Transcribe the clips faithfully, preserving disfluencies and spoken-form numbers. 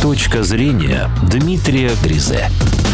Точка зрения Дмитрия Дризе.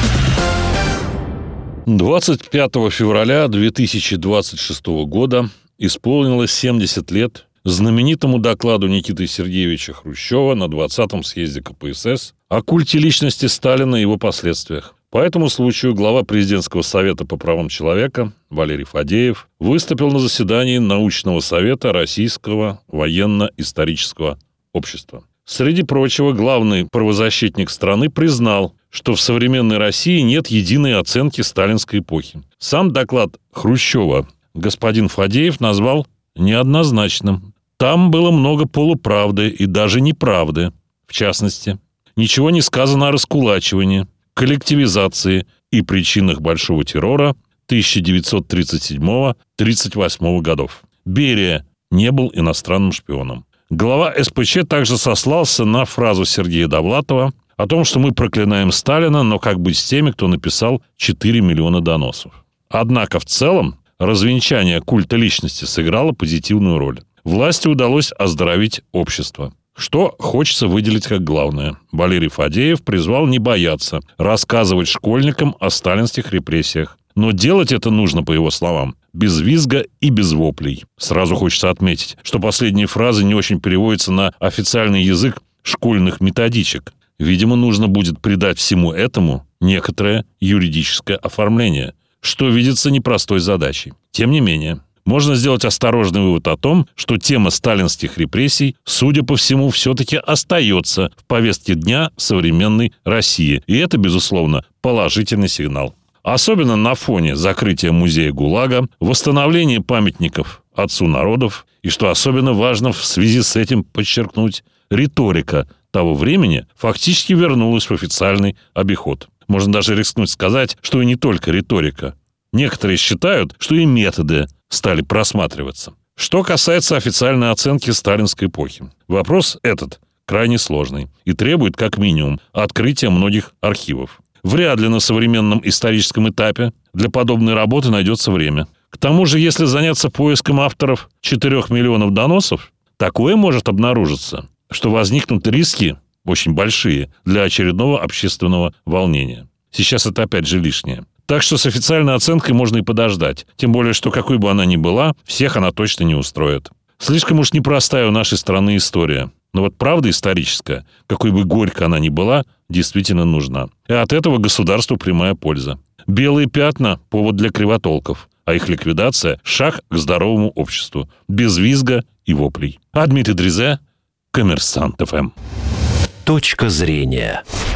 двадцать пятого февраля две тысячи двадцать шестого года исполнилось семьдесят лет знаменитому докладу Никиты Сергеевича Хрущева на двадцатом съезде ка пэ эс эс о культе личности Сталина и его последствиях. По этому случаю глава Президентского совета по правам человека Валерий Фадеев выступил на заседании научного совета Российского военно-исторического общества. Среди прочего, главный правозащитник страны признал, что в современной России нет единой оценки сталинской эпохи. Сам доклад Хрущева господин Фадеев назвал неоднозначным. Там было много полуправды и даже неправды. В частности, ничего не сказано о раскулачивании, коллективизации и причинах большого террора тысяча девятьсот тридцать седьмого — тридцать восьмого годов. Берия не был иностранным шпионом. Глава эс пэ че также сослался на фразу Сергея Довлатова о том, что мы проклинаем Сталина, но как быть с теми, кто написал четыре миллиона доносов. Однако в целом развенчание культа личности сыграло позитивную роль. Власти удалось оздоровить общество. Что хочется выделить как главное. Валерий Фадеев призвал не бояться рассказывать школьникам о сталинских репрессиях. Но делать это нужно, по его словам, без визга и без воплей. Сразу хочется отметить, что последние фразы не очень переводятся на официальный язык школьных методичек. Видимо, нужно будет придать всему этому некоторое юридическое оформление, что видится непростой задачей. Тем не менее, можно сделать осторожный вывод о том, что тема сталинских репрессий, судя по всему, все-таки остается в повестке дня современной России. И это, безусловно, положительный сигнал. Особенно на фоне закрытия музея ГУЛАГа, восстановления памятников отцу народов и, что особенно важно в связи с этим подчеркнуть, риторика того времени фактически вернулась в официальный обиход. Можно даже рискнуть сказать, что и не только риторика. Некоторые считают, что и методы стали просматриваться. Что касается официальной оценки сталинской эпохи. Вопрос этот крайне сложный и требует, как минимум, открытия многих архивов. Вряд ли на современном историческом этапе для подобной работы найдется время. К тому же, если заняться поиском авторов четырёх миллионов доносов, такое может обнаружиться, что возникнут риски очень большие для очередного общественного волнения. Сейчас это опять же лишнее. Так что с официальной оценкой можно и подождать. Тем более, что какой бы она ни была, всех она точно не устроит. Слишком уж непростая у нашей страны история. Но вот правда историческая, какой бы горько она ни была, действительно нужна. И от этого государству прямая польза. Белые пятна – повод для кривотолков, а их ликвидация – шаг к здоровому обществу, без визга и воплей. А Дмитрий Дризе, Коммерсант эф эм. Точка зрения.